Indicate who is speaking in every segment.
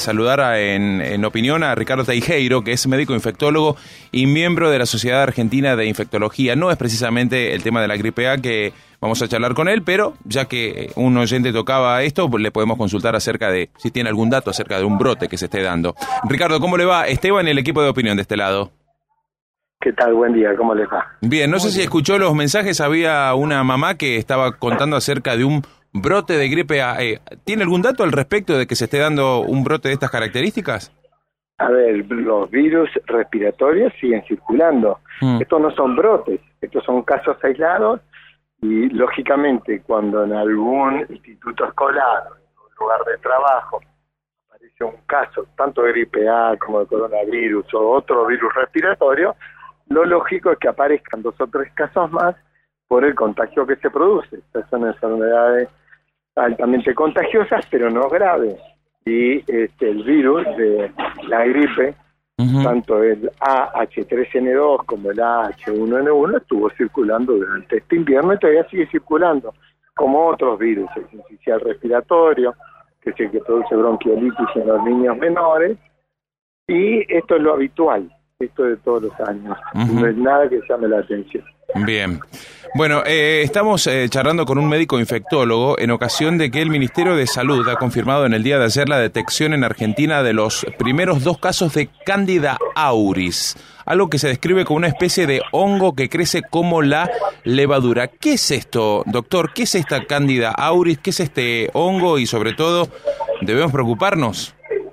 Speaker 1: saludar en opinión a Ricardo Teijeiro, que es médico infectólogo y miembro de la Sociedad Argentina de Infectología. No es precisamente el tema de la gripe A que vamos a charlar con él, pero ya que un oyente tocaba esto, le podemos consultar acerca de si tiene algún dato acerca de un brote que se esté dando. Ricardo, ¿cómo le va? Esteban, el equipo de opinión de este lado.
Speaker 2: ¿Qué tal? Buen día, ¿cómo les va?
Speaker 1: Bien, no sé si escuchó los mensajes, había una mamá que estaba contando acerca de un brote de gripe A. ¿Tiene algún dato al respecto de que se esté dando un brote de estas características?
Speaker 2: A ver, los virus respiratorios siguen circulando. Estos no son brotes, estos son casos aislados y, lógicamente, cuando en algún instituto escolar, en un lugar de trabajo, aparece un caso, tanto de gripe A como de coronavirus o otro virus respiratorio, lo lógico es que aparezcan 2 o 3 casos más por el contagio que se produce. Estas son enfermedades altamente contagiosas, pero no graves. Y el virus de la gripe, tanto el AH3N2 como el AH1N1, estuvo circulando durante este invierno y todavía sigue circulando, como otros virus, el sincicial respiratorio, que es el que produce bronquiolitis en los niños menores, y esto es lo habitual. Esto de todos los años, no es nada que llame la atención.
Speaker 1: Bien. Bueno, estamos charlando con un médico infectólogo en ocasión de que el Ministerio de Salud ha confirmado en el día de ayer la detección en Argentina de los primeros 2 casos de Candida auris, algo que se describe como una especie de hongo que crece como la levadura. ¿Qué es esto, doctor? ¿Qué es esta Candida auris? ¿Qué es este hongo? Y sobre todo, ¿debemos preocuparnos?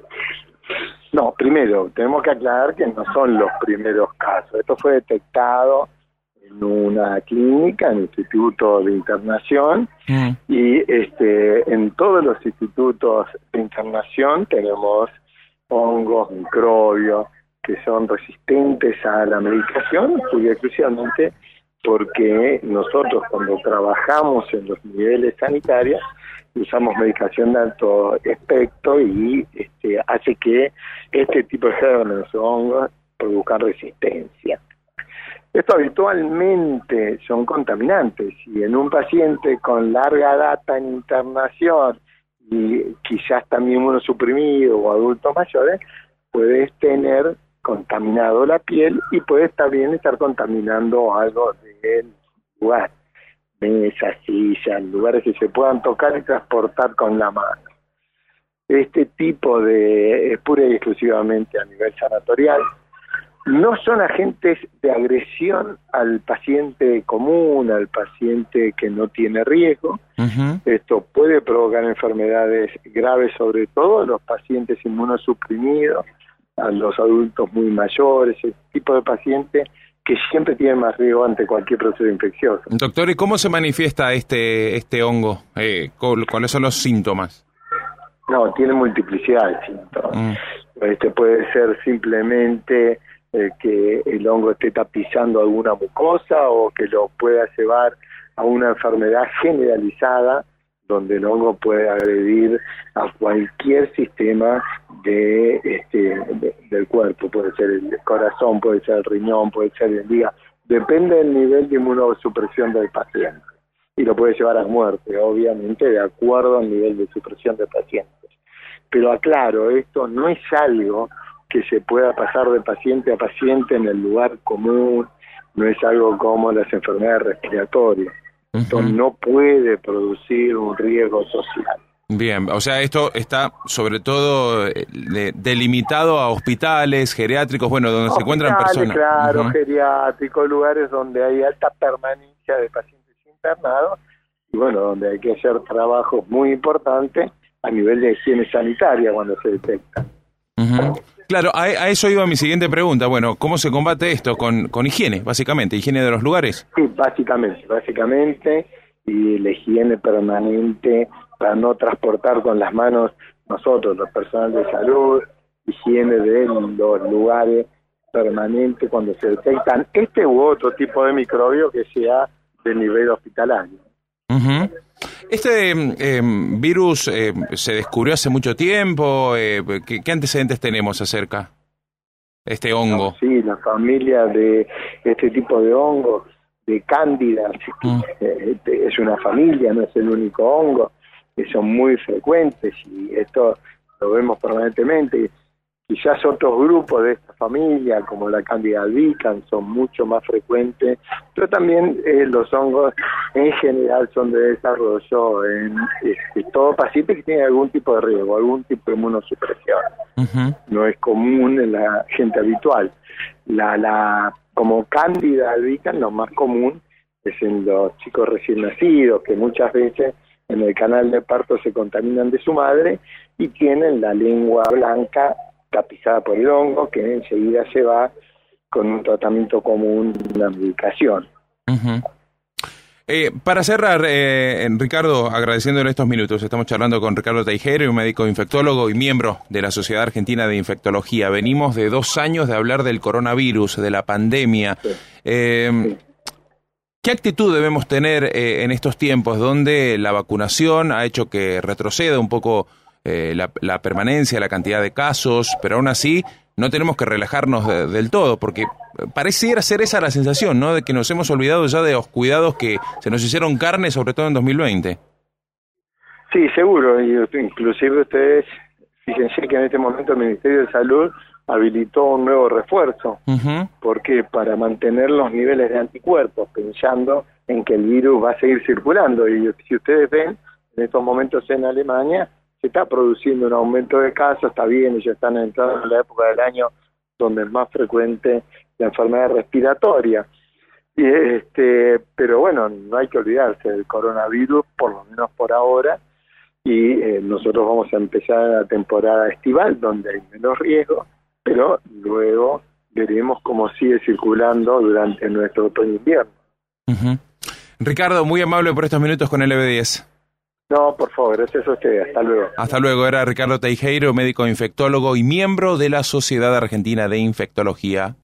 Speaker 2: No, primero, tenemos que aclarar que no son los primeros casos. Esto fue detectado en una clínica, en el Instituto de Internación, y en todos los institutos de internación tenemos hongos, microbios, que son resistentes a la medicación, y exclusivamente porque nosotros cuando trabajamos en los niveles sanitarios, usamos medicación de alto espectro y hace que este tipo de gérmenes o hongos produzcan resistencia. Esto habitualmente son contaminantes y en un paciente con larga data en internación y quizás también inmunosuprimido o adultos mayores, puedes tener contaminado la piel y puedes también estar contaminando algo del lugar. Mesas, sillas, lugares que se puedan tocar y transportar con la mano. Este tipo es pura y exclusivamente a nivel sanatorial. No son agentes de agresión al paciente común, al paciente que no tiene riesgo. Esto puede provocar enfermedades graves, sobre todo a los pacientes inmunosuprimidos, a los adultos muy mayores, ese tipo de pacientes que siempre tienen más riesgo ante cualquier proceso infeccioso.
Speaker 1: Doctor, ¿y cómo se manifiesta este hongo? ¿Cuáles son los síntomas?
Speaker 2: No, tiene multiplicidad de síntomas. Puede ser simplemente que el hongo esté tapizando alguna mucosa o que lo pueda llevar a una enfermedad generalizada donde el hongo puede agredir a cualquier sistema del cuerpo, puede ser el corazón, puede ser el riñón, puede ser el hígado, depende del nivel de inmunosupresión del paciente y lo puede llevar a muerte, obviamente, de acuerdo al nivel de supresión del paciente. Pero aclaro, esto no es algo que se pueda pasar de paciente a paciente en el lugar común, no es algo como las enfermedades respiratorias. Esto no puede producir un riesgo social.
Speaker 1: Bien, o sea, esto está sobre todo delimitado a hospitales, geriátricos, bueno, donde se encuentran personas.
Speaker 2: Claro, geriátricos, lugares donde hay alta permanencia de pacientes internados y bueno, donde hay que hacer trabajos muy importantes a nivel de higiene sanitaria cuando se detectan.
Speaker 1: Claro, a eso iba mi siguiente pregunta. Bueno, ¿cómo se combate esto? Con higiene, básicamente, higiene de los lugares.
Speaker 2: Sí, básicamente, y la higiene permanente para no transportar con las manos nosotros, los personal de salud, higiene de los lugares permanente cuando se detectan u otro tipo de microbio que sea de nivel hospitalario.
Speaker 1: Este virus se descubrió hace mucho tiempo. ¿Qué antecedentes tenemos acerca de este hongo?
Speaker 2: No, sí, la familia de este tipo de hongos, de cándida, es una familia, no es el único hongo, que son muy frecuentes y esto lo vemos permanentemente. Quizás otros grupos de esta familia, como la Candida albicans, son mucho más frecuentes, pero también los hongos en general son de desarrollo en todo paciente que tiene algún tipo de riesgo, algún tipo de inmunosupresión. Uh-huh. No es común en la gente habitual. Como Candida albicans, lo más común es en los chicos recién nacidos, que muchas veces en el canal de parto se contaminan de su madre y tienen la lengua blanca tapizada por el hongo, que enseguida se va con un tratamiento común, una medicación.
Speaker 1: Uh-huh. Para cerrar, Ricardo, agradeciéndole estos minutos, estamos charlando con Ricardo Teijeiro, un médico infectólogo y miembro de la Sociedad Argentina de Infectología. Venimos de 2 años de hablar del coronavirus, de la pandemia. Sí. Sí. ¿Qué actitud debemos tener en estos tiempos donde la vacunación ha hecho que retroceda un poco la permanencia, la cantidad de casos, pero aún así no tenemos que relajarnos del todo, porque pareciera ser esa la sensación, ¿no?, de que nos hemos olvidado ya de los cuidados que se nos hicieron carne, sobre todo en 2020.
Speaker 2: Sí, seguro, y inclusive ustedes, fíjense que en este momento el Ministerio de Salud habilitó un nuevo refuerzo, uh-huh. porque para mantener los niveles de anticuerpos, pensando en que el virus va a seguir circulando, y si ustedes ven, en estos momentos en Alemania, se está produciendo un aumento de casos, está bien, ellos están entrando en la época del año donde es más frecuente la enfermedad respiratoria. Pero bueno, no hay que olvidarse del coronavirus, por lo menos por ahora, y nosotros vamos a empezar la temporada estival, donde hay menos riesgo, pero luego veremos cómo sigue circulando durante nuestro otoño-invierno.
Speaker 1: Uh-huh. Ricardo, muy amable por estos minutos con el LB10.
Speaker 2: No, por favor, gracias a usted. Hasta luego.
Speaker 1: Hasta luego. Era Ricardo Teijeiro, médico infectólogo y miembro de la Sociedad Argentina de Infectología.